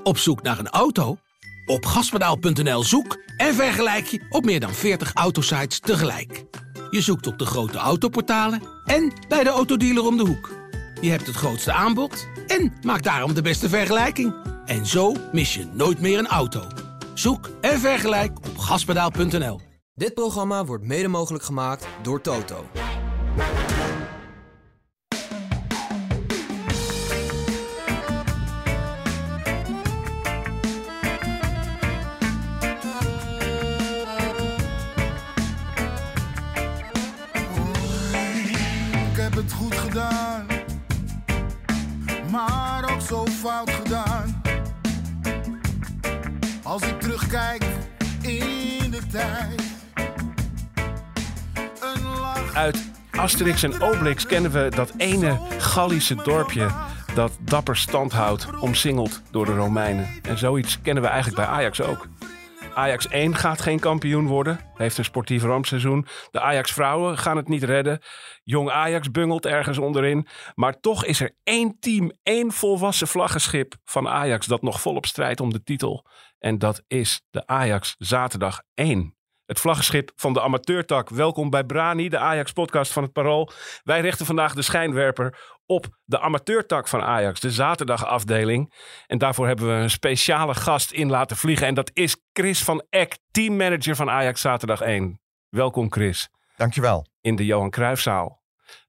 Op zoek naar een auto? Op gaspedaal.nl zoek en vergelijk je op meer dan 40 autosites tegelijk. Je zoekt op de grote autoportalen en bij de autodealer om de hoek. Je hebt het grootste aanbod en maakt daarom de beste vergelijking. En zo mis je nooit meer een auto. Zoek en vergelijk op gaspedaal.nl. Dit programma wordt mede mogelijk gemaakt door Toto. Ik heb het goed gedaan, maar ook zo fout gedaan. Als ik terugkijk in de tijd. Uit Asterix en Obelix kennen we dat ene Gallische dorpje dat dapper stand houdt, omsingeld door de Romeinen. En zoiets kennen we eigenlijk bij Ajax ook. Ajax 1 gaat geen kampioen worden, heeft een sportief rampseizoen. De Ajax-vrouwen gaan het niet redden. Jong Ajax bungelt ergens onderin. Maar toch is er één team, één volwassen vlaggenschip van Ajax dat nog volop strijdt om de titel. En dat is de Ajax Zaterdag 1. Het vlaggenschip van de amateurtak. Welkom bij Brani, de Ajax-podcast van het Parool. Wij richten vandaag de schijnwerper op de amateurtak van Ajax, de zaterdagafdeling. En daarvoor hebben we een speciale gast in laten vliegen. En dat is Chris van Eck, teammanager van Ajax Zaterdag 1. Welkom Chris. Dankjewel. In de Johan Cruijffzaal.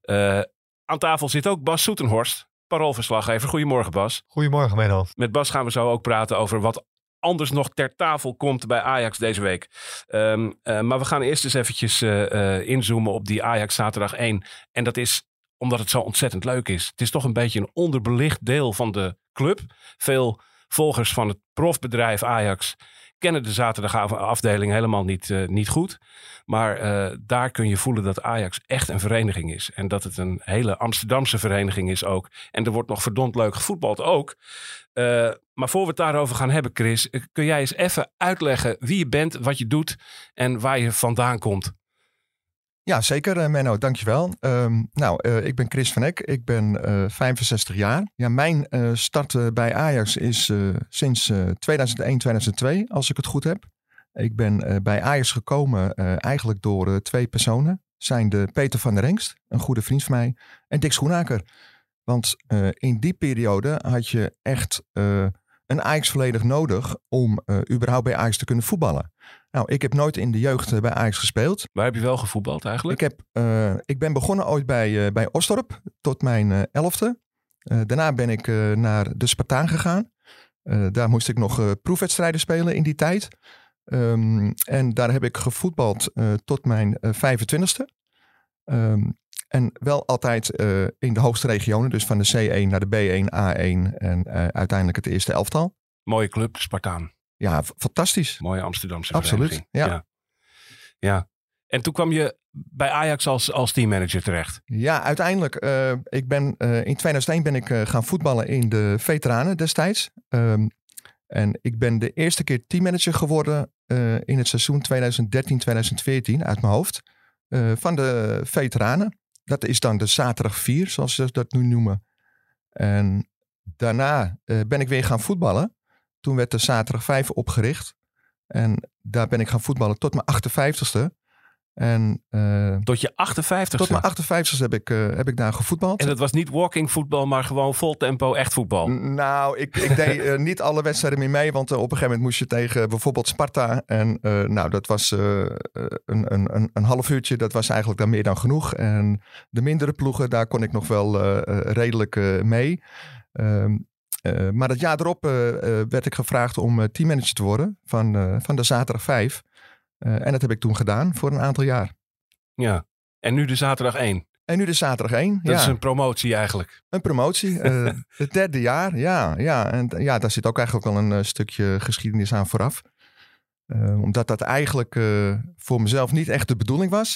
Aan tafel zit ook Bas Soetenhorst, Paroolverslaggever. Goedemorgen Bas. Goedemorgen Menno. Met Bas gaan we zo ook praten over wat anders nog ter tafel komt bij Ajax deze week. Maar we gaan eerst eens eventjes inzoomen op die Ajax Zaterdag 1. En dat is omdat het zo ontzettend leuk is. Het is toch een beetje een onderbelicht deel van de club. Veel volgers van het profbedrijf Ajax kennen de zaterdagafdeling helemaal niet goed. Maar daar kun je voelen dat Ajax echt een vereniging is. En dat het een hele Amsterdamse vereniging is ook. En er wordt nog verdomd leuk gevoetbald ook. Maar voor we het daarover gaan hebben, Chris, kun jij eens even uitleggen wie je bent, wat je doet en waar je vandaan komt? Ja, zeker Menno, dankjewel. Ik ben Chris van Eck, ik ben 65 jaar. Ja, mijn start bij Ajax is sinds 2001, 2002, als ik het goed heb. Ik ben bij Ajax gekomen eigenlijk door twee personen. Zijn de Peter van der Engst, een goede vriend van mij, en Dick Schoenaker. Want in die periode had je echt een Ajax volledig nodig om überhaupt bij Ajax te kunnen voetballen. Nou, ik heb nooit in de jeugd bij Ajax gespeeld. Waar heb je wel gevoetbald eigenlijk? Ik ben begonnen ooit bij Osdorp tot mijn 11e. Daarna ben ik naar de Spartaan gegaan. Daar moest ik nog proefwedstrijden spelen in die tijd. En daar heb ik gevoetbald tot mijn 25e. En wel altijd in de hoogste regionen. Dus van de C1 naar de B1, A1 en uiteindelijk het eerste elftal. Mooie club, Spartaan. Ja, fantastisch. Mooie Amsterdamse vereniging. Absoluut, ja. En toen kwam je bij Ajax als teammanager terecht. Ja, uiteindelijk. In 2001 ben ik gaan voetballen in de veteranen destijds. En ik ben de eerste keer teammanager geworden in het seizoen 2013-2014 uit mijn hoofd. Van de veteranen. Dat is dan de zaterdag 4, zoals ze dat nu noemen. En daarna ben ik weer gaan voetballen. Toen werd de zaterdag 5 opgericht. En daar ben ik gaan voetballen tot mijn 58ste. En, tot je 58ste? Tot mijn 58ste heb ik daar gevoetbald. En dat was niet walking voetbal, maar gewoon vol tempo echt voetbal? Nou, ik deed niet alle wedstrijden meer mee. Want op een gegeven moment moest je tegen bijvoorbeeld Sparta. En dat was een half uurtje. Dat was eigenlijk dan meer dan genoeg. En de mindere ploegen, daar kon ik nog wel redelijk mee. Maar het jaar erop werd ik gevraagd om teammanager te worden van de zaterdag 5. En dat heb ik toen gedaan voor een aantal jaar. Ja, en nu de zaterdag 1. En nu de zaterdag 1. Dat is een promotie eigenlijk. Een promotie. Het derde jaar, ja. En ja, daar zit ook eigenlijk wel een stukje geschiedenis aan vooraf. Omdat dat eigenlijk voor mezelf niet echt de bedoeling was.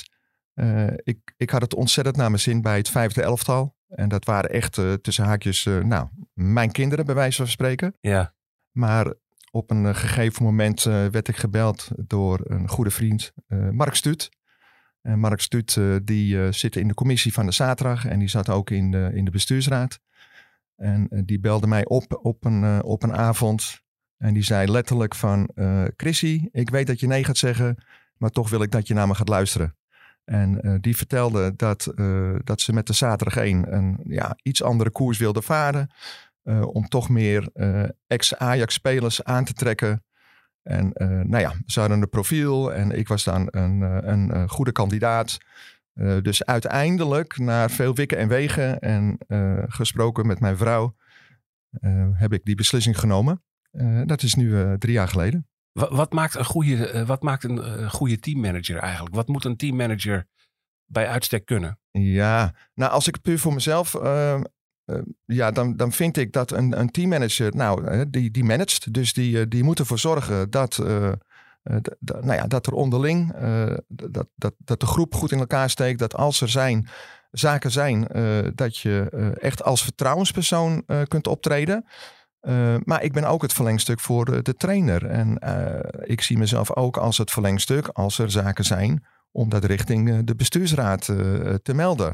Ik had het ontzettend naar mijn zin bij het 5e elftal. En dat waren echt tussen haakjes mijn kinderen bij wijze van spreken. Ja. Maar op een gegeven moment werd ik gebeld door een goede vriend, Mark Stuut. En Mark Stuut die zit in de commissie van de zaterdag en die zat ook in de bestuursraad. En die belde mij op een avond En die zei letterlijk van... Chrissy, ik weet dat je nee gaat zeggen... maar toch wil ik dat je naar me gaat luisteren. En die vertelde dat ze met de zaterdag 1 een iets andere koers wilde varen... om toch meer ex-Ajax-spelers aan te trekken. En ze hadden een profiel en ik was dan een goede kandidaat. Dus uiteindelijk, na veel wikken en wegen en gesproken met mijn vrouw... heb ik die beslissing genomen. Dat is nu 3 jaar geleden. Wat maakt een goede teammanager eigenlijk? Wat moet een teammanager bij uitstek kunnen? Ja, nou als ik puur voor mezelf... dan vind ik dat een teammanager, die managt. Dus die moet ervoor zorgen dat er onderling, dat de groep goed in elkaar steekt. Dat als er zaken zijn, dat je echt als vertrouwenspersoon kunt optreden. Maar ik ben ook het verlengstuk voor de trainer. En ik zie mezelf ook als het verlengstuk als er zaken zijn om dat richting de bestuursraad te melden.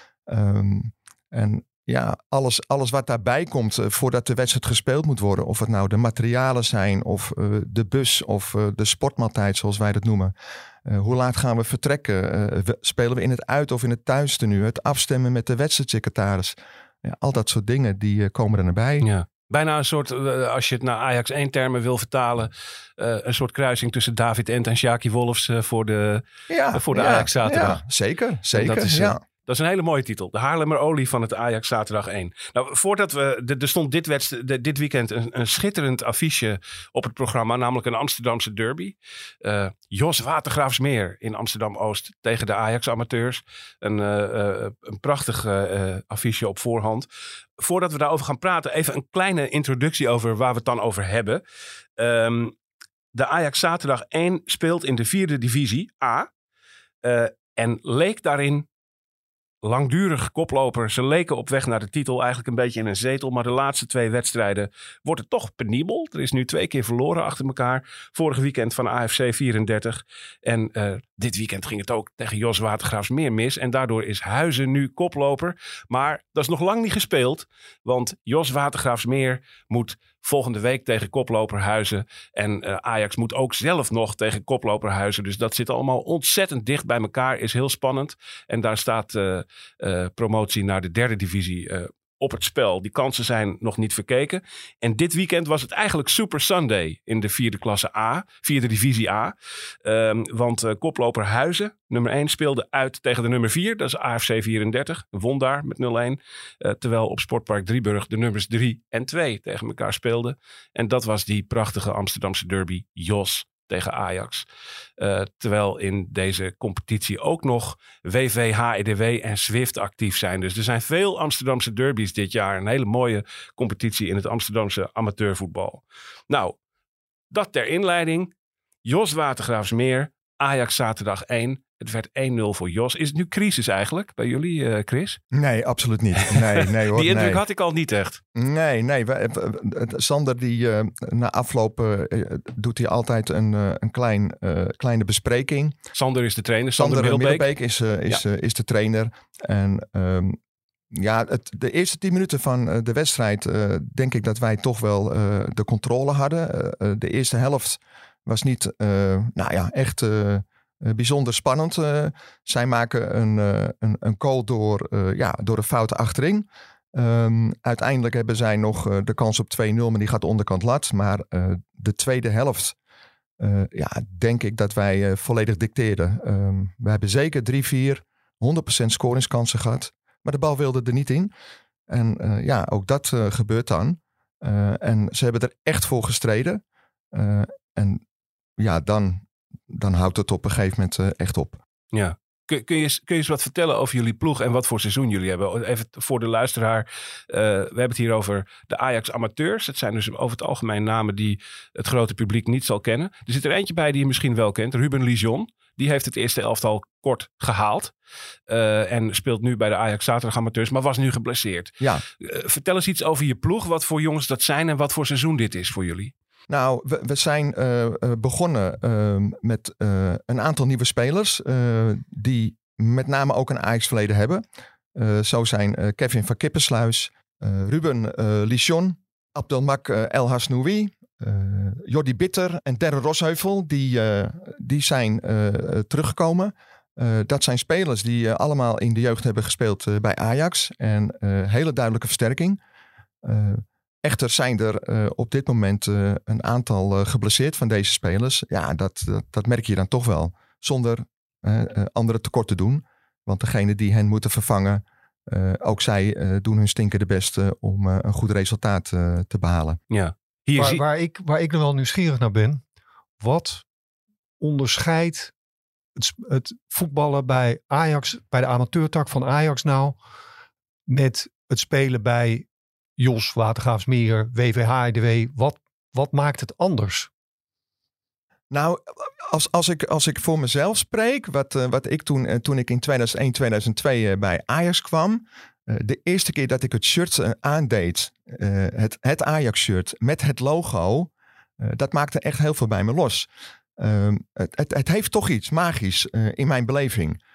En ja, alles wat daarbij komt voordat de wedstrijd gespeeld moet worden. Of het nou de materialen zijn of de bus of de sportmaaltijd zoals wij dat noemen. Hoe laat gaan we vertrekken? Spelen we in het uit- of in het thuistenu? Het afstemmen met de wedstrijdsecretaris. Ja, al dat soort dingen die komen er naar bij. Ja. Bijna een soort, als je het naar Ajax 1 termen wil vertalen, een soort kruising tussen David Ent en Sjaki Wolfs voor de Ajax zaterdag. Ja, zeker. Dat is een hele mooie titel. De Haarlemmer Olie van het Ajax zaterdag 1. Nou, voordat er stond dit weekend een schitterend affiche op het programma, namelijk een Amsterdamse derby. Jos Watergraafsmeer in Amsterdam-Oost tegen de Ajax-amateurs. Een prachtig affiche op voorhand. Voordat we daarover gaan praten, even een kleine introductie over waar we het dan over hebben. De Ajax zaterdag 1 speelt in de 4e divisie A. En leek daarin langdurig koploper. Ze leken op weg naar de titel, eigenlijk een beetje in een zetel. Maar de laatste 2 wedstrijden wordt het toch penibel. Er is nu 2 keer verloren achter elkaar. Vorig weekend van AFC 34. En dit weekend ging het ook tegen Jos Watergraafsmeer mis. En daardoor is Huizen nu koploper. Maar dat is nog lang niet gespeeld. Want Jos Watergraafsmeer moet volgende week tegen koploper Huizen. En Ajax moet ook zelf nog tegen koploper Huizen. Dus dat zit allemaal ontzettend dicht bij elkaar. Is heel spannend. En daar staat promotie naar de 3e divisie op het spel. Die kansen zijn nog niet verkeken. En dit weekend was het eigenlijk Super Sunday in de 4e klasse A. 4e divisie A. Want koploper Huizen, nummer 1, speelde uit tegen de nummer 4. Dat is AFC 34. Won daar met 0-1. Terwijl op Sportpark Drieburg de nummers 3 en 2 tegen elkaar speelden. En dat was die prachtige Amsterdamse derby Jos tegen Ajax. Terwijl in deze competitie ook nog WV, HEDW en Zwift actief zijn. Dus er zijn veel Amsterdamse derbies dit jaar. Een hele mooie competitie in het Amsterdamse amateurvoetbal. Nou, dat ter inleiding. Jos Watergraafsmeer, Ajax zaterdag 1. Het werd 1-0 voor Jos. Is het nu crisis eigenlijk bij jullie, Chris? Nee, absoluut niet. Nee, hoor, die indruk had ik al niet echt. Nee. Sander die na afloop doet hij altijd een kleine bespreking. Sander is de trainer. Sander Middelbeek is de trainer. En de eerste 10 minuten van de wedstrijd denk ik dat wij toch wel de controle hadden. De eerste helft was niet echt bijzonder spannend. Zij maken een goal door een fout achterin. Uiteindelijk hebben zij nog de kans op 2-0, maar die gaat de onderkant lat. Maar de tweede helft denk ik dat wij volledig dicteerden. We hebben zeker 3-4, 100% scoringskansen gehad. Maar de bal wilde er niet in. En ook dat gebeurt dan. En ze hebben er echt voor gestreden. Dan houdt het op een gegeven moment echt op. Ja. Kun je eens wat vertellen over jullie ploeg en wat voor seizoen jullie hebben? Even voor de luisteraar. We hebben het hier over de Ajax amateurs. Het zijn dus over het algemeen namen die het grote publiek niet zal kennen. Er zit er eentje bij die je misschien wel kent. Ruben Lijon. Die heeft het eerste elftal kort gehaald. En speelt nu bij de Ajax zaterdag amateurs. Maar was nu geblesseerd. Ja. Vertel eens iets over je ploeg. Wat voor jongens dat zijn en wat voor seizoen dit is voor jullie. Nou, we zijn begonnen met een aantal nieuwe spelers die met name ook een Ajax-verleden hebben. Zo zijn Kevin van Kippersluis, Ruben Lijon, Abdelmak El Hasnoui, Jordi Bitter en Darren Rosheuvel, die zijn teruggekomen. Dat zijn spelers die allemaal in de jeugd hebben gespeeld bij Ajax. En hele duidelijke versterking. Echter zijn er op dit moment een aantal geblesseerd van deze spelers. Ja, dat merk je dan toch wel. Zonder anderen tekort te doen. Want degene die hen moeten vervangen, ook zij doen hun stinkende best om een goed resultaat te behalen. Ja. Waar ik nog wel nieuwsgierig naar ben. Wat onderscheidt het voetballen bij Ajax, bij de amateurtak van Ajax nou, met het spelen bij Jos, Watergraafsmeer, WVH-EDW? Wat maakt het anders? Nou, als ik voor mezelf spreek, wat ik toen ik in 2001, 2002 bij Ajax kwam. De eerste keer dat ik het shirt aandeed, het Ajax-shirt met het logo, dat maakte echt heel veel bij me los. Het heeft toch iets magisch in mijn beleving.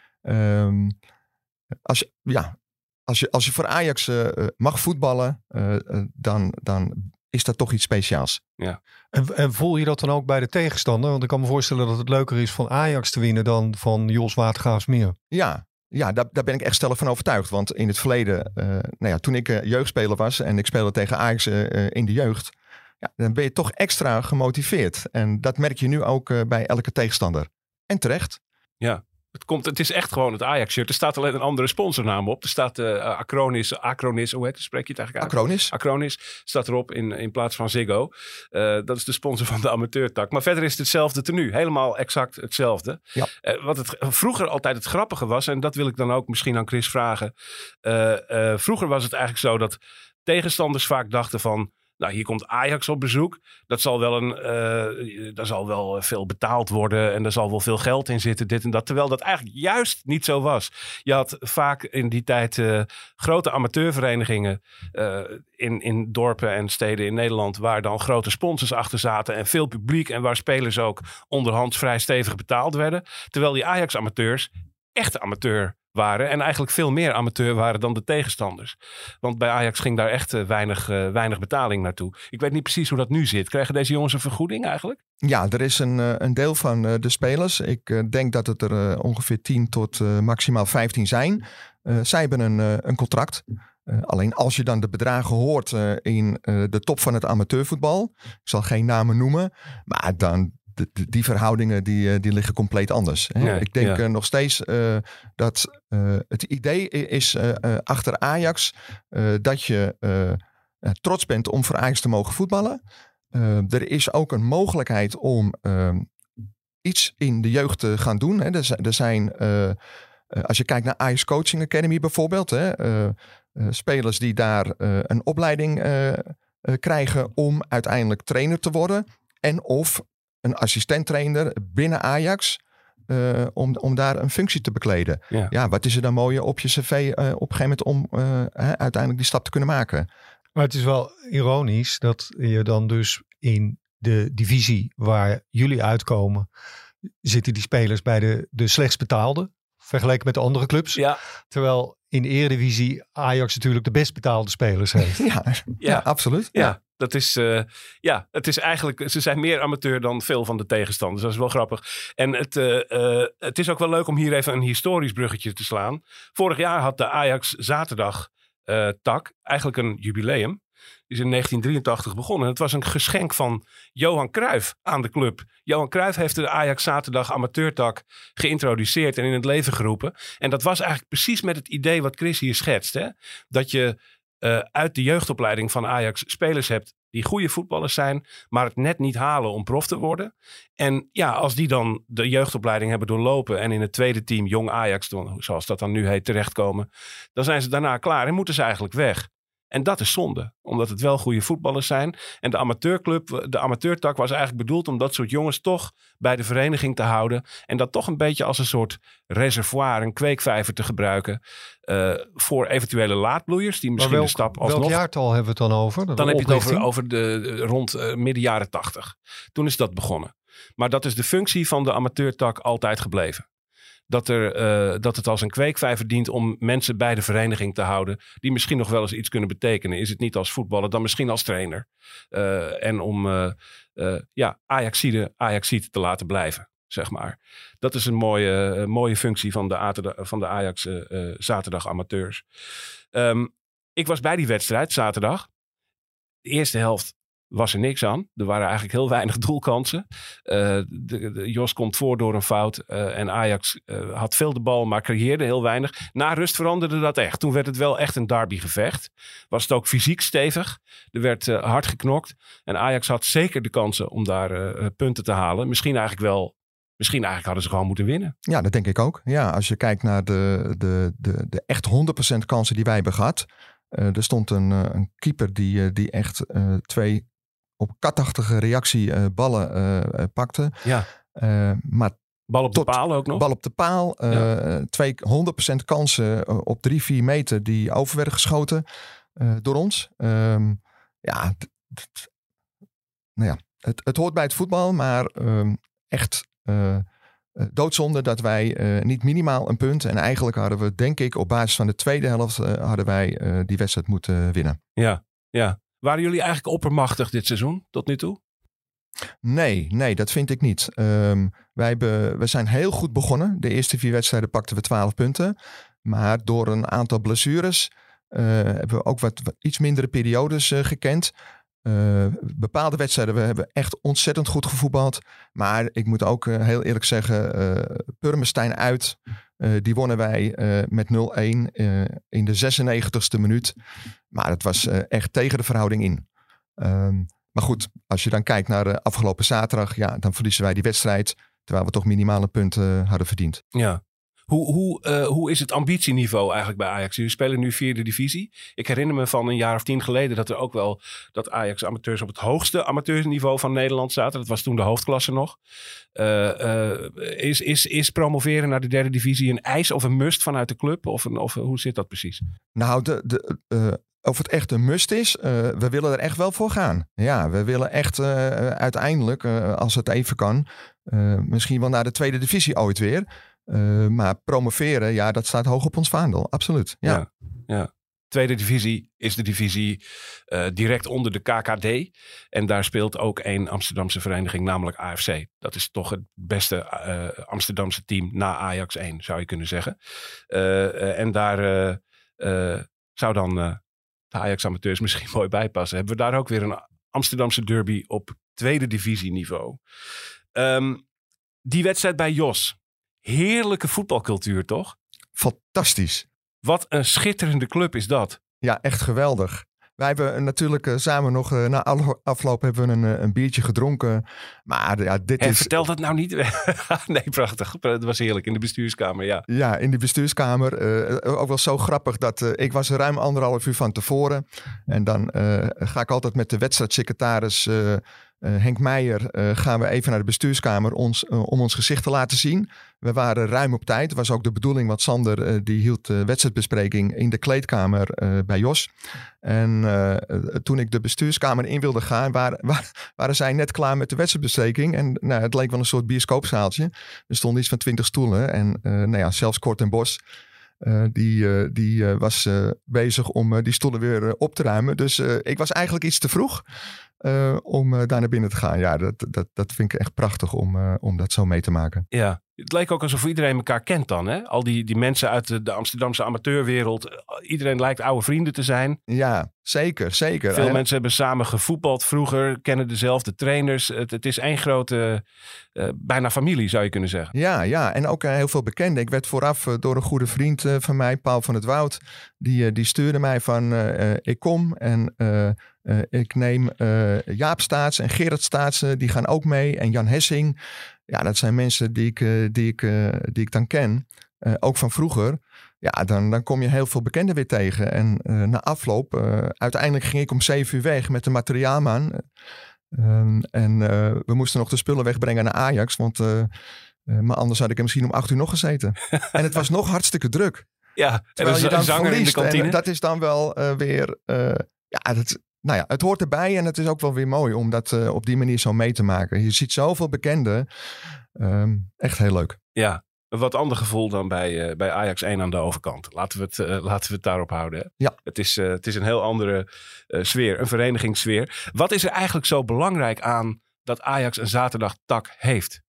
Als je voor Ajax mag voetballen, dan is dat toch iets speciaals. Ja. En voel je dat dan ook bij de tegenstander? Want ik kan me voorstellen dat het leuker is van Ajax te winnen dan van Jos Watergraafsmeer. Ja, daar ben ik echt stellig van overtuigd. Want in het verleden, toen ik jeugdspeler was en ik speelde tegen Ajax in de jeugd, dan ben je toch extra gemotiveerd. En dat merk je nu ook bij elke tegenstander. En terecht. Ja. Het is echt gewoon het Ajax-shirt. Er staat alleen een andere sponsornaam op. Er staat Acronis, hoe heet het? Spreek je het eigenlijk uit? Acronis staat erop in plaats van Ziggo. Dat is de sponsor van de amateurtak. Maar verder is het hetzelfde tenue. Helemaal exact hetzelfde. Ja. Wat het vroeger altijd het grappige was, en dat wil ik dan ook misschien aan Chris vragen. Vroeger was het eigenlijk zo dat tegenstanders vaak dachten van, nou, hier komt Ajax op bezoek. Dat zal daar zal wel veel betaald worden. En er zal wel veel geld in zitten, dit en dat. Terwijl dat eigenlijk juist niet zo was. Je had vaak in die tijd grote amateurverenigingen in dorpen en steden in Nederland, waar dan grote sponsors achter zaten en veel publiek. En waar spelers ook onderhands vrij stevig betaald werden. Terwijl die Ajax-amateurs echt amateur waren en eigenlijk veel meer amateur waren dan de tegenstanders. Want bij Ajax ging daar echt weinig betaling naartoe. Ik weet niet precies hoe dat nu zit. Krijgen deze jongens een vergoeding eigenlijk? Ja, er is een deel van de spelers. Ik denk dat het er ongeveer 10 tot maximaal 15 zijn. Zij hebben een contract. Alleen als je dan de bedragen hoort in de top van het amateurvoetbal. Ik zal geen namen noemen. Maar dan die verhoudingen die liggen compleet anders. Hè? Nee, ik denk nog steeds dat het idee is achter Ajax dat je trots bent om voor Ajax te mogen voetballen. Er is ook een mogelijkheid om iets in de jeugd te gaan doen. Hè? Er zijn, als je kijkt naar Ajax Coaching Academy bijvoorbeeld, spelers die daar een opleiding krijgen om uiteindelijk trainer te worden. En of een assistent-trainer binnen Ajax om daar een functie te bekleden. Ja, wat is er dan mooier op je cv op een gegeven moment om uiteindelijk die stap te kunnen maken. Maar het is wel ironisch dat je dan dus in de divisie waar jullie uitkomen, zitten die spelers bij de slechtst betaalde, vergeleken met de andere clubs. Ja. Terwijl in de Eredivisie Ajax natuurlijk de best betaalde spelers heeft. Ja, absoluut. Ja. Dat is, het is eigenlijk, ze zijn meer amateur dan veel van de tegenstanders. Dat is wel grappig. En het is ook wel leuk om hier even een historisch bruggetje te slaan. Vorig jaar had de Ajax zaterdag tak eigenlijk een jubileum. Die is in 1983 begonnen. Het was een geschenk van Johan Cruijff aan de club. Johan Cruijff heeft de Ajax zaterdag amateurtak geïntroduceerd en in het leven geroepen. En dat was eigenlijk precies met het idee wat Chris hier schetst. Hè? Dat je uit de jeugdopleiding van Ajax spelers hebt die goede voetballers zijn, maar het net niet halen om prof te worden. En ja, als die dan de jeugdopleiding hebben doorlopen en in het tweede team Jong Ajax, zoals dat dan nu heet, terechtkomen, dan zijn ze daarna klaar en moeten ze eigenlijk weg. En dat is zonde, omdat het wel goede voetballers zijn. En de amateurclub, de amateurtak was eigenlijk bedoeld om dat soort jongens toch bij de vereniging te houden. En dat toch een beetje als een soort reservoir, een kweekvijver te gebruiken. Voor eventuele laadbloeiers die misschien de stap alsnog. Welk jaartal hebben we het dan over? Dan heb je het over rond midden jaren 80. Toen is dat begonnen. Maar dat is de functie van de amateurtak altijd gebleven. dat het als een kweekvijver dient om mensen bij de vereniging te houden die misschien nog wel eens iets kunnen betekenen. Is het niet als voetballer, dan misschien als trainer. En om Ajaxieten te laten blijven, zeg maar. Dat is een mooie functie van de Ajax zaterdag amateurs. Ik was bij die wedstrijd zaterdag. De eerste helft was er niks aan. Er waren eigenlijk heel weinig doelkansen. Jos komt voor door een fout. En Ajax had veel de bal, maar creëerde heel weinig. Na rust veranderde dat echt. Toen werd het wel echt een derbygevecht. Was het ook fysiek stevig. Er werd hard geknokt. En Ajax had zeker de kansen om daar punten te halen. Misschien eigenlijk hadden ze gewoon moeten winnen. Ja, dat denk ik ook. Ja, als je kijkt naar de echt 100% kansen die wij hebben gehad. Er stond een keeper die echt 2 op katachtige reactie ballen pakte. Ja. Maar bal op de paal ook nog? Bal op de paal. 2 100% kansen op 3-4 meter die over werden geschoten door ons. Het hoort bij het voetbal, maar echt doodzonde dat wij niet minimaal een punt. En eigenlijk hadden we, denk ik, op basis van de tweede helft hadden wij die wedstrijd moeten winnen. Ja. Waren jullie eigenlijk oppermachtig dit seizoen tot nu toe? Nee, dat vind ik niet. We zijn heel goed begonnen. De eerste 4 wedstrijden pakten we 12 punten. Maar door een aantal blessures hebben we ook wat iets mindere periodes gekend. Bepaalde wedstrijden, we hebben echt ontzettend goed gevoetbald. Maar ik moet ook heel eerlijk zeggen, Purmerstein uit. Die wonnen wij met 0-1 in de 96e minuut. Maar het was echt tegen de verhouding in. Maar goed, als je dan kijkt naar de afgelopen zaterdag, dan verliezen wij die wedstrijd. Terwijl we toch minimale punten hadden verdiend. Ja. Hoe is het ambitieniveau eigenlijk bij Ajax? Jullie spelen nu 4e divisie. Ik herinner me van een jaar of 10 geleden dat Ajax amateurs op het hoogste amateurniveau van Nederland zaten. Dat was toen de hoofdklasse nog. Is promoveren naar de 3e divisie een eis of een must vanuit de club? Of hoe zit dat precies? Nou, of het echt een must is, we willen er echt wel voor gaan. Ja, we willen echt uiteindelijk, als het even kan, misschien wel naar de 2e divisie ooit weer. Maar promoveren, dat staat hoog op ons vaandel. Absoluut. Ja. 2e divisie is de divisie direct onder de KKD. En daar speelt ook een Amsterdamse vereniging, namelijk AFC. Dat is toch het beste Amsterdamse team na Ajax 1, zou je kunnen zeggen. En daar zou dan de Ajax amateurs misschien mooi bij passen. Hebben we daar ook weer een Amsterdamse derby op 2e divisie niveau. Die wedstrijd bij Jos. Heerlijke voetbalcultuur, toch? Fantastisch. Wat een schitterende club is dat. Ja, echt geweldig. Wij hebben natuurlijk samen nog na afloop hebben we een biertje gedronken. Maar ja, dit is... Vertel dat nou niet. Nee, prachtig. Dat was heerlijk in de bestuurskamer, ja. Ja, in de bestuurskamer. Ook wel zo grappig dat ik was er ruim 1,5 uur van tevoren. En dan ga ik altijd met de wedstrijdsecretaris Henk Meijer gaan we even naar de bestuurskamer om ons gezicht te laten zien. We waren ruim op tijd. Het was ook de bedoeling, want Sander die hield de wedstrijdbespreking in de kleedkamer bij Jos. En toen ik de bestuurskamer in wilde gaan, waren zij net klaar met de wedstrijdbespreking. En het leek wel een soort bioscoopzaaltje. Er stonden iets van 20 stoelen. En zelfs Kort en Bos, die was bezig om die stoelen weer op te ruimen. Dus ik was eigenlijk iets te vroeg om daar naar binnen te gaan. Ja, dat vind ik echt prachtig om dat zo mee te maken. Ja, het lijkt ook alsof iedereen elkaar kent dan. Hè? Al die mensen uit de Amsterdamse amateurwereld. Iedereen lijkt oude vrienden te zijn. Ja, zeker. Veel mensen hebben samen gevoetbald vroeger. Kennen dezelfde trainers. Het is één grote, bijna familie zou je kunnen zeggen. Ja, en ook heel veel bekenden. Ik werd vooraf door een goede vriend van mij, Paul van het Woud. Die stuurde mij van ik kom en... ik neem Jaap Staats en Gerard Staats, die gaan ook mee. En Jan Hessing. Ja, dat zijn mensen die ik dan ken. Ook van vroeger. Ja, dan kom je heel veel bekenden weer tegen. En na afloop, uiteindelijk ging ik om 7 uur weg met de materiaalman. We moesten nog de spullen wegbrengen naar Ajax. Want maar anders had ik er misschien om 8 uur nog gezeten. En het was nog hartstikke druk. Ja, terwijl je dan zanger in de kantine. En dat is dan wel weer... het hoort erbij en het is ook wel weer mooi om dat op die manier zo mee te maken. Je ziet zoveel bekenden. Echt heel leuk. Ja, Een wat ander gevoel dan bij Ajax 1 aan de overkant. Laten we het daarop houden. Hè? Ja. Het is een heel andere sfeer, een verenigingssfeer. Wat is er eigenlijk zo belangrijk aan dat Ajax een zaterdagtak heeft?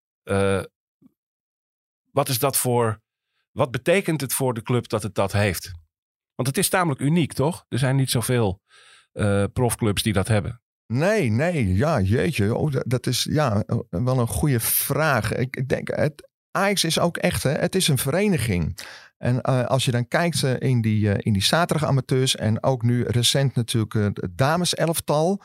Wat betekent het voor de club dat het dat heeft? Want het is tamelijk uniek, toch? Er zijn niet zoveel profclubs die dat hebben. Nee, ja, jeetje. Oh, dat is wel een goede vraag. Ik denk, Ajax is ook echt, hè, het is een vereniging. En als je dan kijkt in die zaterdagamateurs en ook nu recent natuurlijk het dameselftal.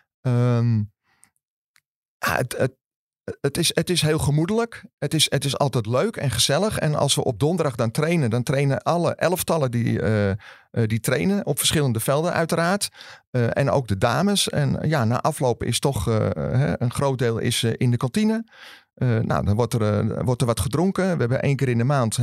Het is heel gemoedelijk. Het is altijd leuk en gezellig. En als we op donderdag dan trainen alle elftallen die trainen op verschillende velden uiteraard. En ook de dames. En na afloop is toch een groot deel is in de kantine. Dan wordt er wat gedronken. We hebben 1 keer in de maand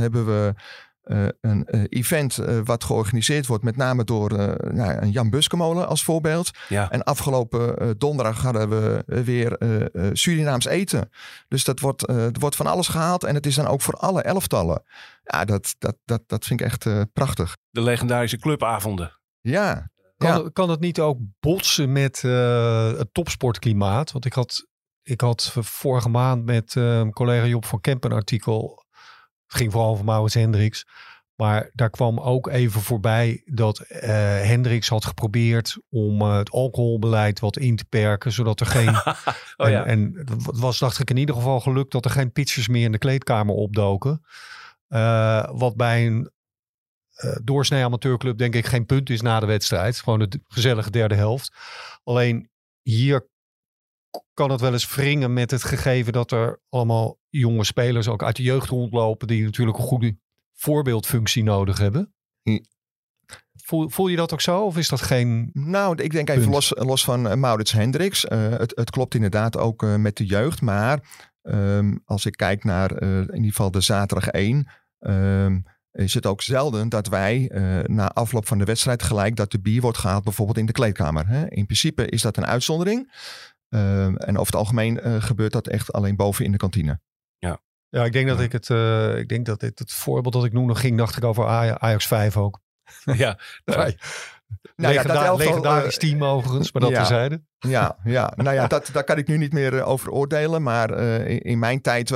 een event wat georganiseerd wordt, met name door een Jan Buskemolen als voorbeeld. Ja. En afgelopen donderdag hadden we weer Surinaams eten. Dus er wordt van alles gehaald en het is dan ook voor alle elftallen. Ja, dat vind ik echt prachtig. De legendarische clubavonden. Ja. Kan het niet ook botsen met het topsportklimaat? Want ik had vorige maand met collega Job van Kemp een artikel. Het ging vooral over Maurits Hendricks. Maar daar kwam ook even voorbij dat Hendricks had geprobeerd om het alcoholbeleid wat in te perken. Zodat er geen... En het was, dacht ik, in ieder geval gelukt dat er geen pitchers meer in de kleedkamer opdoken. Wat bij een doorsnee amateurclub denk ik geen punt is na de wedstrijd. Gewoon de gezellige derde helft. Alleen hier kan het wel eens wringen met het gegeven dat er allemaal jonge spelers ook uit de jeugd rondlopen die natuurlijk een goede voorbeeldfunctie nodig hebben. Voel je dat ook zo of is dat geen... Nou, ik denk even los van Maurits Hendricks. Het klopt inderdaad ook met de jeugd. Maar als ik kijk naar in ieder geval de zaterdag 1... is het ook zelden dat wij na afloop van de wedstrijd gelijk dat de bier wordt gehaald bijvoorbeeld in de kleedkamer. Hè? In principe is dat een uitzondering. En over het algemeen gebeurt dat echt alleen boven in de kantine. Ja, ik denk dat het voorbeeld dat ik noemde ging, dacht ik over Ajax 5 ook. Ja. Legendarisch team overigens, maar dat terzijde. Ja. Nou ja, daar kan ik nu niet meer over oordelen. Maar in mijn tijd,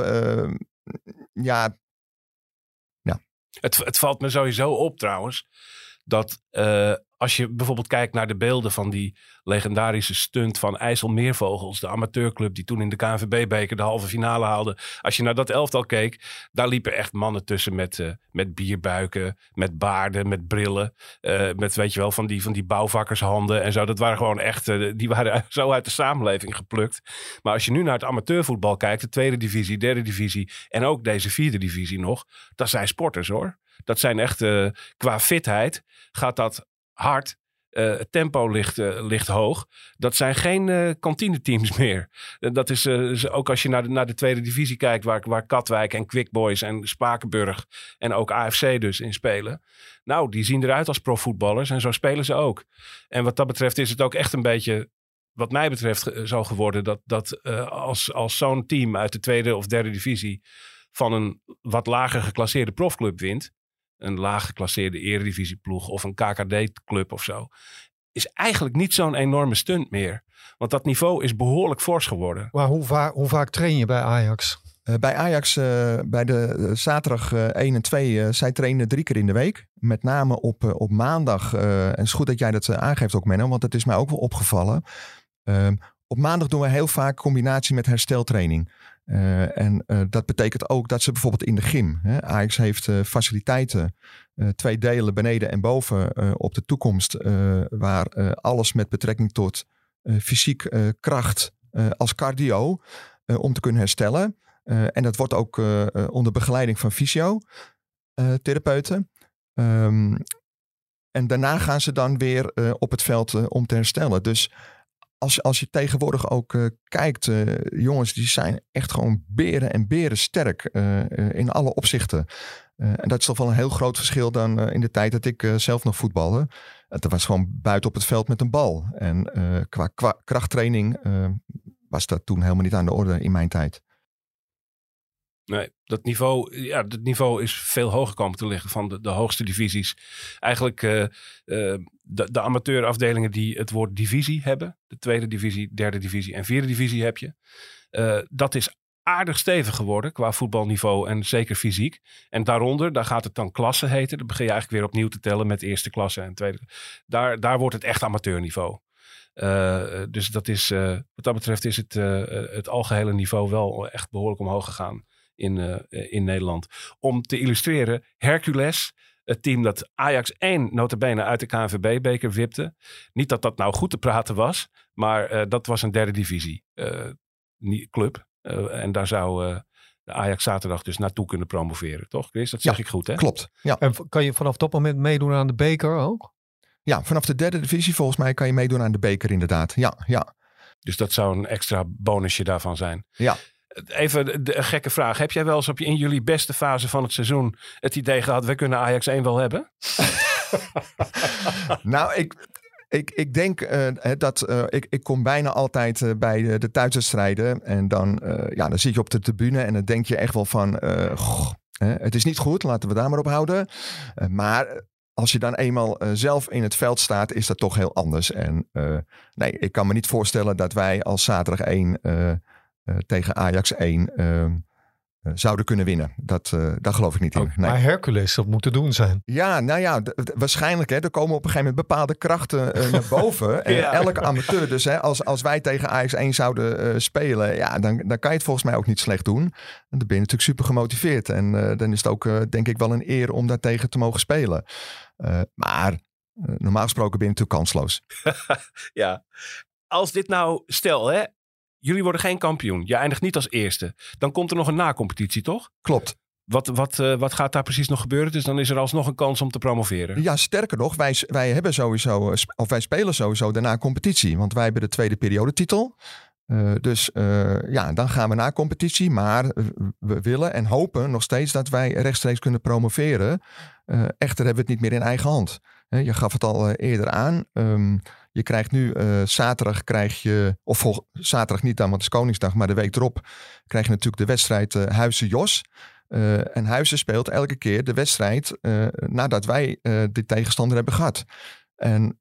Het valt me sowieso op trouwens, dat als je bijvoorbeeld kijkt naar de beelden van die legendarische stunt van IJsselmeervogels, de amateurclub die toen in de KNVB-beker de halve finale haalde. Als je naar dat elftal keek, daar liepen echt mannen tussen met bierbuiken, met baarden, met brillen, met weet je wel, van die bouwvakkershanden en zo. Dat waren gewoon echt, die waren zo uit de samenleving geplukt. Maar als je nu naar het amateurvoetbal kijkt, de tweede divisie, derde divisie en ook deze vierde divisie nog, dat zijn sporters hoor. Dat zijn echt, qua fitheid gaat dat hard. Het tempo ligt hoog. Dat zijn geen kantineteams meer. Dat is ook als je naar de tweede divisie kijkt, waar Katwijk en Quick Boys en Spakenburg en ook AFC dus in spelen. Nou, die zien eruit als profvoetballers en zo spelen ze ook. En wat dat betreft is het ook echt een beetje, wat mij betreft, zo geworden dat als zo'n team uit de tweede of derde divisie van een wat lager geclasseerde profclub wint, een laag geclasseerde eredivisieploeg of een KKD-club of zo, is eigenlijk niet zo'n enorme stunt meer. Want dat niveau is behoorlijk fors geworden. Maar hoe vaak train je bij Ajax? Bij Ajax, bij de zaterdag 1 en 2, zij trainen 3 keer in de week. Met name op maandag. En het is goed dat jij dat aangeeft ook, Menno, want dat is mij ook wel opgevallen. Op maandag doen we heel vaak combinatie met hersteltraining. Dat betekent ook dat ze bijvoorbeeld in de gym. Ajax heeft faciliteiten, 2 delen beneden en boven op de toekomst. Waar alles met betrekking tot fysiek kracht als cardio om te kunnen herstellen. En dat wordt ook onder begeleiding van fysiotherapeuten. En daarna gaan ze dan weer op het veld om te herstellen. Dus als je tegenwoordig ook kijkt, jongens die zijn echt gewoon beren en beren sterk in alle opzichten. En dat is toch wel een heel groot verschil dan in de tijd dat ik zelf nog voetbalde. Het was gewoon buiten op het veld met een bal. En qua krachttraining was dat toen helemaal niet aan de orde in mijn tijd. Nee, dat niveau is veel hoger komen te liggen van de hoogste divisies. Eigenlijk de amateurafdelingen die het woord divisie hebben. De tweede divisie, derde divisie en vierde divisie heb je. Dat is aardig stevig geworden qua voetbalniveau en zeker fysiek. En daaronder, daar gaat het dan klasse heten. Dan begin je eigenlijk weer opnieuw te tellen met eerste klasse en tweede. Daar wordt het echt amateurniveau. Dus dat is, wat dat betreft is het algehele niveau wel echt behoorlijk omhoog gegaan in Nederland. Om te illustreren, Hercules, het team dat Ajax 1 nota bene uit de KNVB-beker wipte. Niet dat dat nou goed te praten was, maar dat was een derde divisie club. En daar zou de Ajax zaterdag dus naartoe kunnen promoveren, toch Chris? Dat zeg ik goed, hè? Klopt. Ja. En kan je vanaf dat moment meedoen aan de beker ook? Ja, vanaf de derde divisie volgens mij kan je meedoen aan de beker inderdaad. Ja. Dus dat zou een extra bonusje daarvan zijn. Ja. Even een gekke vraag. Heb jij wel eens in jullie beste fase van het seizoen het idee gehad, we kunnen Ajax 1 wel hebben? Nou, ik denk dat ik kom bijna altijd bij de thuiswedstrijden. En dan zit je op de tribune en dan denk je echt wel van, het is niet goed, laten we daar maar op houden. Maar als je dan eenmaal zelf in het veld staat, is dat toch heel anders. En ik kan me niet voorstellen dat wij als zaterdag 1 tegen Ajax 1 zouden kunnen winnen. Daar geloof ik niet in. Nee. Maar Hercules, dat moet te doen zijn. Ja, waarschijnlijk. Er komen op een gegeven moment bepaalde krachten naar boven. En elke amateur. Dus als wij tegen Ajax 1 zouden spelen, dan kan je het volgens mij ook niet slecht doen. En dan ben je natuurlijk super gemotiveerd. En dan is het ook denk ik wel een eer om daar tegen te mogen spelen. Maar normaal gesproken ben je natuurlijk kansloos. Ja, als dit nou, stel jullie worden geen kampioen. Je eindigt niet als eerste. Dan komt er nog een na-competitie, toch? Klopt. Wat gaat daar precies nog gebeuren? Dus dan is er alsnog een kans om te promoveren. Ja, sterker nog, wij spelen sowieso de na-competitie. Want wij hebben de tweede periodetitel. Dus dan gaan we naar competitie. Maar we willen en hopen nog steeds dat wij rechtstreeks kunnen promoveren. Echter hebben we het niet meer in eigen hand. Je gaf het al eerder aan. Je krijgt nu zaterdag zaterdag niet dan, want het is Koningsdag, maar de week erop krijg je natuurlijk de wedstrijd Huizen-Jos. En Huizen speelt elke keer de wedstrijd nadat wij de tegenstander hebben gehad. En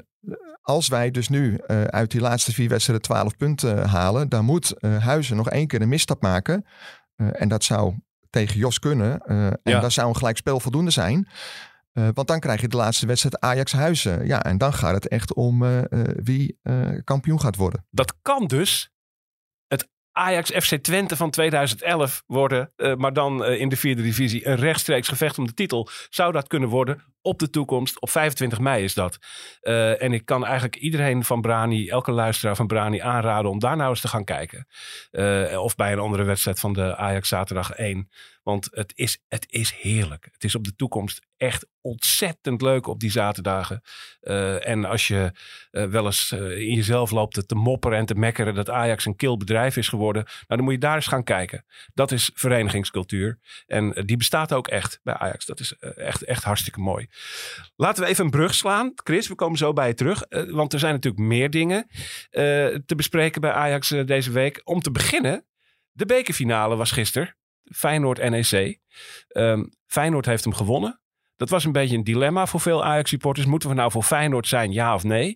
als wij dus nu uit die laatste 4 wedstrijden 12 punten halen, dan moet Huizen nog 1 keer een misstap maken. En dat zou tegen Jos kunnen. En dat zou een gelijkspel voldoende zijn. Want dan krijg je de laatste wedstrijd Ajax-Huizen. Ja, en dan gaat het echt om wie kampioen gaat worden. Dat kan dus het Ajax FC Twente van 2011 worden. Maar dan in de vierde divisie een rechtstreeks gevecht om de titel. Zou dat kunnen worden op de toekomst? Op 25 mei is dat. En ik kan eigenlijk iedereen van Brani, elke luisteraar van Brani aanraden om daar nou eens te gaan kijken. Of bij een andere wedstrijd van de Ajax zaterdag 1. Want het is heerlijk. Het is op de toekomst echt ontzettend leuk op die zaterdagen. En als je wel eens in jezelf loopt te mopperen en te mekkeren dat Ajax een kil bedrijf is geworden. Nou, dan moet je daar eens gaan kijken. Dat is verenigingscultuur. En die bestaat ook echt bij Ajax. Dat is echt hartstikke mooi. Laten we even een brug slaan. Chris, we komen zo bij je terug. Want er zijn natuurlijk meer dingen te bespreken bij Ajax deze week. Om te beginnen, de bekerfinale was gisteren. Feyenoord-NEC. Feyenoord heeft hem gewonnen. Dat was een beetje een dilemma voor veel Ajax-supporters. Moeten we nou voor Feyenoord zijn, ja of nee?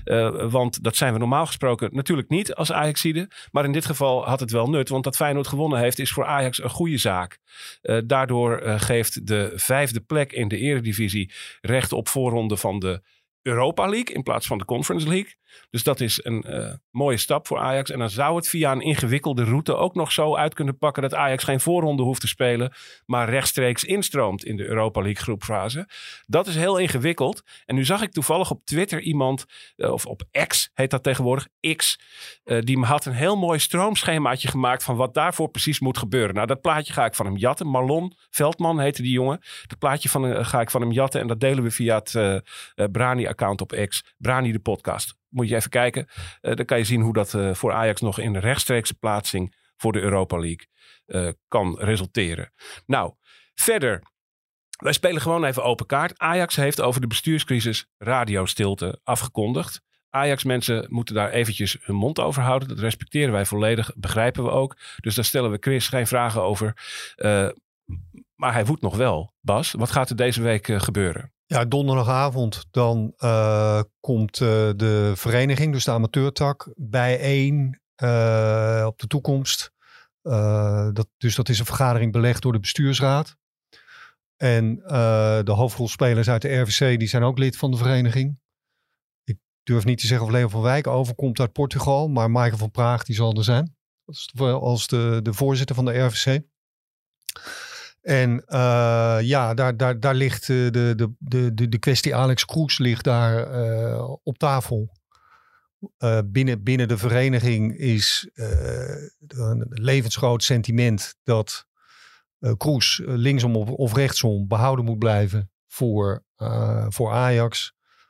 Want dat zijn we normaal gesproken natuurlijk niet als Ajaxiden. Maar in dit geval had het wel nut. Want dat Feyenoord gewonnen heeft is voor Ajax een goede zaak. Daardoor geeft de 5e plek in de Eredivisie recht op voorronde van de Europa League in plaats van de Conference League. Dus dat is een mooie stap voor Ajax. En dan zou het via een ingewikkelde route ook nog zo uit kunnen pakken dat Ajax geen voorronde hoeft te spelen, maar rechtstreeks instroomt in de Europa League groepfase. Dat is heel ingewikkeld. En nu zag ik toevallig op Twitter iemand, of op X heet dat tegenwoordig, X, die had een heel mooi stroomschemaatje gemaakt van wat daarvoor precies moet gebeuren. Nou, dat plaatje ga ik van hem jatten. Marlon Veldman heette die jongen. Dat plaatje ga ik van hem jatten en dat delen we via het Brani-account op X. Brani de podcast. Moet je even kijken. Dan kan je zien hoe dat voor Ajax nog in de rechtstreekse plaatsing voor de Europa League kan resulteren. Nou, verder. Wij spelen gewoon even open kaart. Ajax heeft over de bestuurscrisis radiostilte afgekondigd. Ajax-mensen moeten daar eventjes hun mond over houden. Dat respecteren wij volledig, begrijpen we ook. Dus daar stellen we Chris geen vragen over. Maar hij woedt nog wel. Bas, wat gaat er deze week gebeuren? Ja, donderdagavond dan komt de vereniging, dus de amateurtak, bijeen op de toekomst. Dat is een vergadering belegd door de bestuursraad. En de hoofdrolspelers uit de RVC, die zijn ook lid van de vereniging. Ik durf niet te zeggen of Leo van Wijk overkomt uit Portugal, maar Michael van Praag, die zal er zijn. Als de voorzitter van de RVC. En daar ligt de kwestie Alex Kroes ligt daar op tafel. Binnen de vereniging is een levensgroot sentiment dat Kroes linksom of rechtsom behouden moet blijven voor Ajax.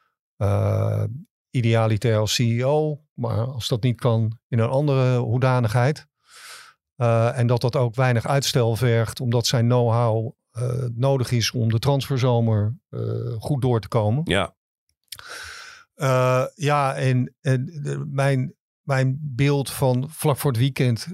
Idealiter als CEO, maar als dat niet kan in een andere hoedanigheid. En dat ook weinig uitstel vergt, omdat zijn know-how nodig is om de transferzomer goed door te komen. Ja. Mijn beeld van vlak voor het weekend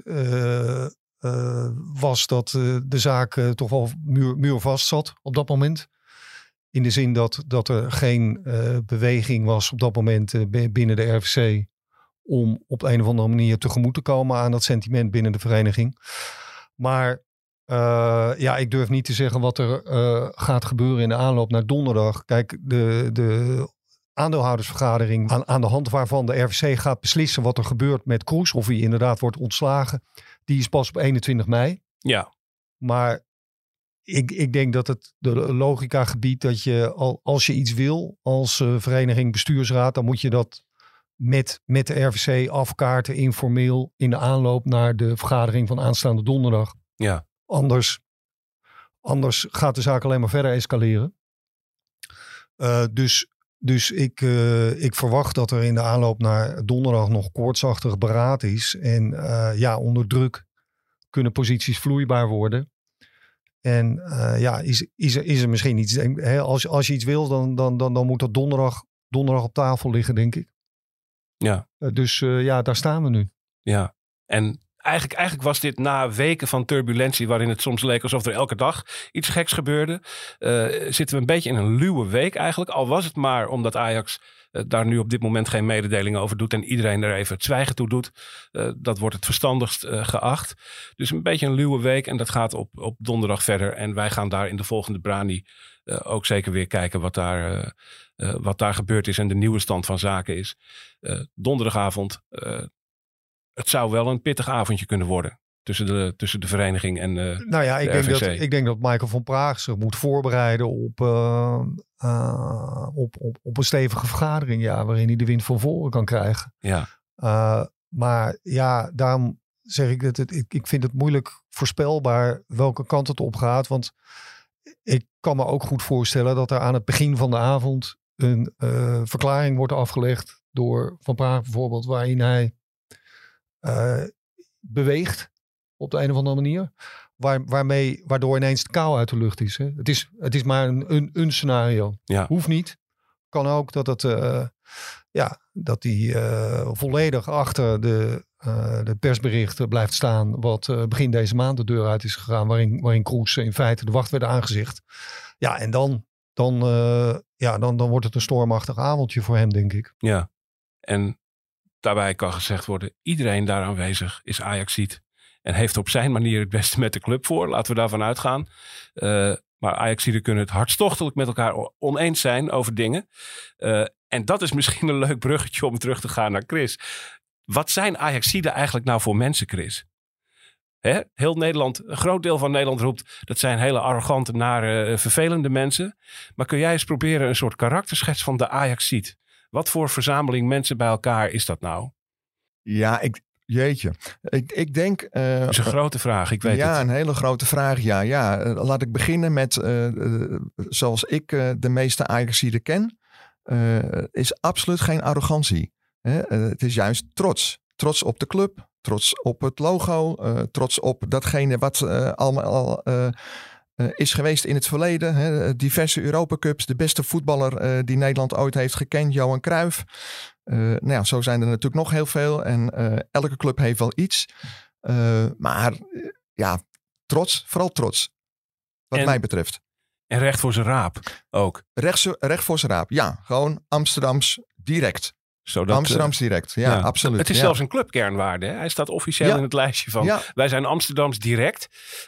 was dat de zaak toch wel muurvast zat op dat moment. In de zin dat er geen beweging was op dat moment binnen de RVC om op een of andere manier tegemoet te komen aan dat sentiment binnen de vereniging. Maar ik durf niet te zeggen wat er gaat gebeuren in de aanloop naar donderdag. Kijk, de aandeelhoudersvergadering aan de hand waarvan de RVC gaat beslissen wat er gebeurt met Kroes, of hij inderdaad wordt ontslagen, die is pas op 21 mei. Ja. Maar ik denk dat het de logica gebiedt dat je, als je iets wil als vereniging bestuursraad, dan moet je dat met de RVC afkaarten informeel in de aanloop naar de vergadering van aanstaande donderdag. Ja. Anders gaat de zaak alleen maar verder escaleren. Dus ik verwacht dat er in de aanloop naar donderdag nog koortsachtig beraad is. En onder druk kunnen posities vloeibaar worden. En is er misschien iets. Als je iets wil, dan moet dat donderdag op tafel liggen, denk ik. Ja. Daar staan we nu. Ja. En eigenlijk was dit na weken van turbulentie, waarin het soms leek alsof er elke dag iets geks gebeurde. Zitten we een beetje in een luwe week eigenlijk. Al was het maar omdat Ajax daar nu op dit moment geen mededelingen over doet en iedereen er even het zwijgen toe doet. Dat wordt het verstandigst geacht. Dus een beetje een luwe week en dat gaat op donderdag verder. En wij gaan daar in de volgende Brani ook zeker weer kijken wat daar gebeurd is en de nieuwe stand van zaken is. Donderdagavond, het zou wel een pittig avondje kunnen worden tussen de vereniging en de RVC. Ik denk dat Michael van Praag zich moet voorbereiden op een stevige vergadering, waarin hij de wind van voren kan krijgen. Ja. Maar daarom zeg ik dat ik vind het moeilijk voorspelbaar welke kant het op gaat. Want ik kan me ook goed voorstellen dat er aan het begin van de avond een verklaring wordt afgelegd door Van Praag bijvoorbeeld, waarin hij beweegt op de een of andere manier. Waardoor ineens de kou uit de lucht is. Hè. Het is maar een scenario. Ja. Hoeft niet. Kan ook dat hij volledig achter de persberichten blijft staan. Wat begin deze maand de deur uit is gegaan. Waarin Kroes in feite de wacht werd aangezegd. Ja, en dan wordt het een stormachtig avondje voor hem, denk ik. Ja, en daarbij kan gezegd worden, iedereen daar aanwezig is Ajaxiet en heeft op zijn manier het beste met de club voor. Laten we daarvan uitgaan. Maar Ajaxieden kunnen het hartstochtelijk met elkaar oneens zijn over dingen. En dat is misschien een leuk bruggetje om terug te gaan naar Chris. Wat zijn Ajaxieden eigenlijk nou voor mensen, Chris? Heel Nederland, een groot deel van Nederland roept, dat zijn hele arrogante, nare, vervelende mensen. Maar kun jij eens proberen een soort karakterschets van de Ajaxiet? Wat voor verzameling mensen bij elkaar is dat nou? Ja, ik denk... dat is een grote vraag, ik weet het. Ja, een hele grote vraag, ja. Laat ik beginnen met, zoals ik de meeste Ajaxiden ken, is absoluut geen arrogantie. Het is juist trots. Trots op de club, trots op het logo, trots op datgene wat allemaal is geweest in het verleden. Diverse Europa Cups, de beste voetballer die Nederland ooit heeft gekend, Johan Cruijff. Zo zijn er natuurlijk nog heel veel. En elke club heeft wel iets. Maar trots. Vooral trots. Wat mij betreft. En recht voor zijn raap ook. Recht voor zijn raap. Ja, gewoon Amsterdams direct. Zodat, Amsterdams direct, ja, absoluut. Het is zelfs een clubkernwaarde. Hè? Hij staat officieel in het lijstje van wij zijn Amsterdams direct.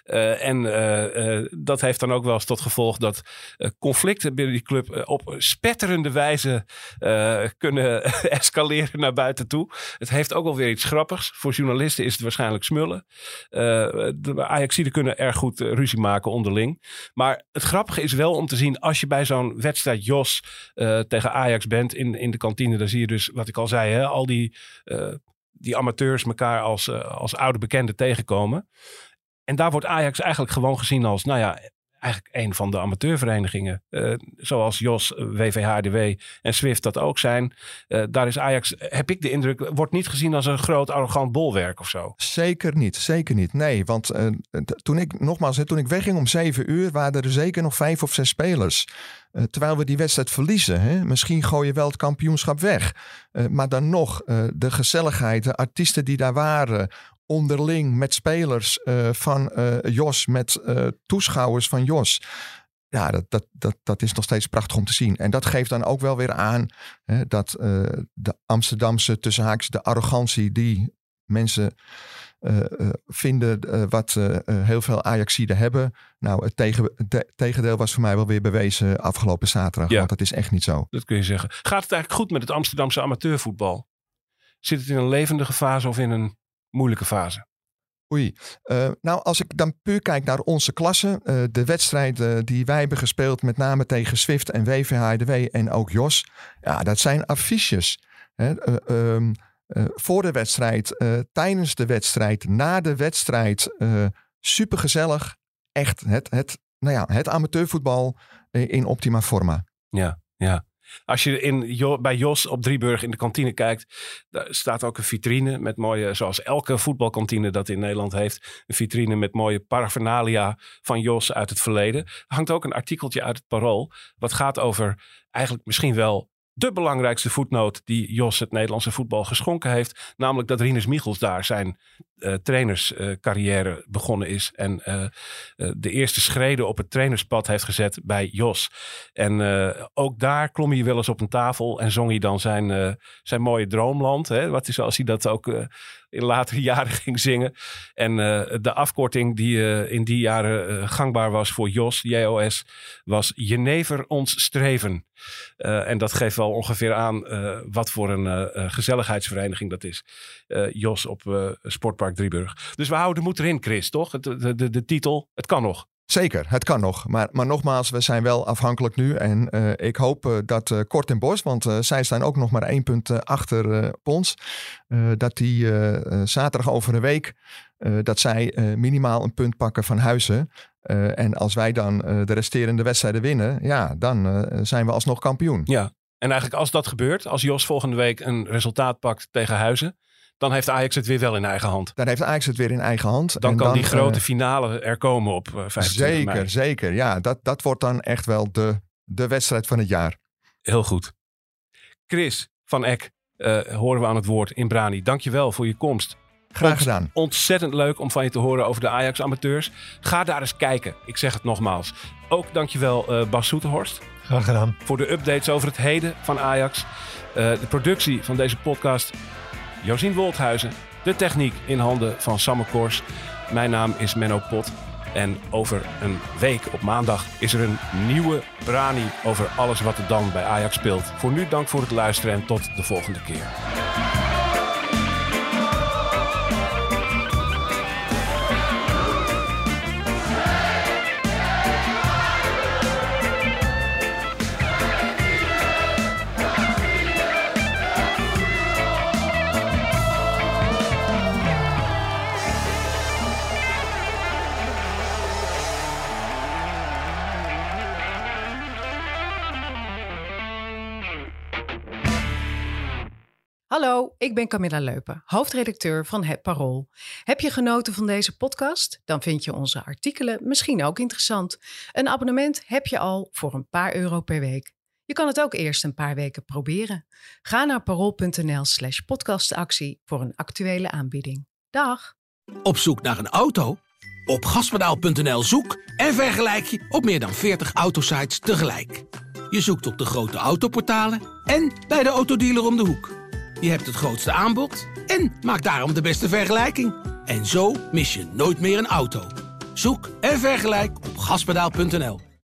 Dat heeft dan ook wel eens tot gevolg dat conflicten binnen die club op spetterende wijze kunnen escaleren naar buiten toe. Het heeft ook wel weer iets grappigs. Voor journalisten is het waarschijnlijk smullen. De Ajaxiden kunnen erg goed ruzie maken onderling. Maar het grappige is wel om te zien als je bij zo'n wedstrijd Jos tegen Ajax bent in de kantine, dan zie je dus wat ik al zei, hè, al die amateurs elkaar als oude bekenden tegenkomen. En daar wordt Ajax eigenlijk gewoon gezien als, eigenlijk een van de amateurverenigingen. Zoals Jos, WVHDW en Zwift dat ook zijn. Daar is Ajax, heb ik de indruk, wordt niet gezien als een groot arrogant bolwerk of zo. Zeker niet. Nee, want toen ik wegging om 7 uur, waren er zeker nog 5 of 6 spelers. Terwijl we die wedstrijd verliezen. Hè? Misschien gooi je wel het kampioenschap weg. Maar dan nog, de gezelligheid, de artiesten die daar waren, onderling met spelers van Jos, met toeschouwers van Jos. Ja, dat is nog steeds prachtig om te zien. En dat geeft dan ook wel weer aan dat de Amsterdamse, tussen haakjes, de arrogantie die mensen vinden wat heel veel Ajaxiden hebben. Nou, het tegendeel was voor mij wel weer bewezen afgelopen zaterdag. Ja. Want dat is echt niet zo. Dat kun je zeggen. Gaat het eigenlijk goed met het Amsterdamse amateurvoetbal? Zit het in een levendige fase of in een moeilijke fase? Als ik dan puur kijk naar onze klasse. De wedstrijden die wij hebben gespeeld, met name tegen Zwift en WVHDW en ook Jos. Ja, dat zijn affiches. Voor de wedstrijd, tijdens de wedstrijd, na de wedstrijd. Supergezellig. Echt het amateurvoetbal in optima forma. Ja. Als je bij Jos op Drieburg in de kantine kijkt, daar staat ook een vitrine met mooie, zoals elke voetbalkantine dat in Nederland heeft, een vitrine met mooie paraphernalia van Jos uit het verleden. Er hangt ook een artikeltje uit het Parool, wat gaat over eigenlijk misschien wel de belangrijkste voetnoot die Jos het Nederlandse voetbal geschonken heeft. Namelijk dat Rinus Michels daar zijn trainerscarrière begonnen is. En de eerste schreden op het trainerspad heeft gezet bij Jos. En ook daar klom hij wel eens op een tafel en zong hij dan zijn mooie droomland. Hè, wat is zoals hij dat ook in latere jaren ging zingen. En de afkorting die in die jaren gangbaar was voor Jos, JOS, was Jenever ons streven. En dat geeft wel ongeveer aan wat voor een gezelligheidsvereniging dat is. Jos op Sportpark Drieburg. Dus we houden de moed erin, Chris, toch? De titel, het kan nog. Zeker, het kan nog. Maar nogmaals, we zijn wel afhankelijk nu. En ik hoop dat Kort en Bos, want zij staan ook nog maar 1 punt achter op ons. Dat die zaterdag over een week, dat zij minimaal een punt pakken van Huizen. En als wij dan de resterende wedstrijden winnen, ja, dan zijn we alsnog kampioen. Ja, en eigenlijk als dat gebeurt, als Jos volgende week een resultaat pakt tegen Huizen, dan heeft Ajax het weer wel in eigen hand. Dan heeft Ajax het weer in eigen hand. Dan kan die grote finale er komen op 25 mei. Zeker. Ja, dat wordt dan echt wel de wedstrijd van het jaar. Heel goed. Chris van Eck horen we aan het woord in Brani. Dankjewel voor je komst. Graag gedaan. Ontzettend leuk om van je te horen over de Ajax-amateurs. Ga daar eens kijken. Ik zeg het nogmaals. Ook dankjewel Bas Soeterhorst. Graag gedaan. Voor de updates over het heden van Ajax. De productie van deze podcast, Josien Wolthuizen. De techniek in handen van Samme Kors. Mijn naam is Menno Pot. En over een week op maandag is er een nieuwe Brani over alles wat er dan bij Ajax speelt. Voor nu dank voor het luisteren en tot de volgende keer. Hallo, ik ben Camilla Leupen, hoofdredacteur van Het Parool. Heb je genoten van deze podcast? Dan vind je onze artikelen misschien ook interessant. Een abonnement heb je al voor een paar euro per week. Je kan het ook eerst een paar weken proberen. Ga naar parool.nl/podcastactie voor een actuele aanbieding. Dag! Op zoek naar een auto? Op gaspedaal.nl zoek en vergelijk je op meer dan 40 autosites tegelijk. Je zoekt op de grote autoportalen en bij de autodealer om de hoek. Je hebt het grootste aanbod en maak daarom de beste vergelijking. En zo mis je nooit meer een auto. Zoek en vergelijk op gaspedaal.nl.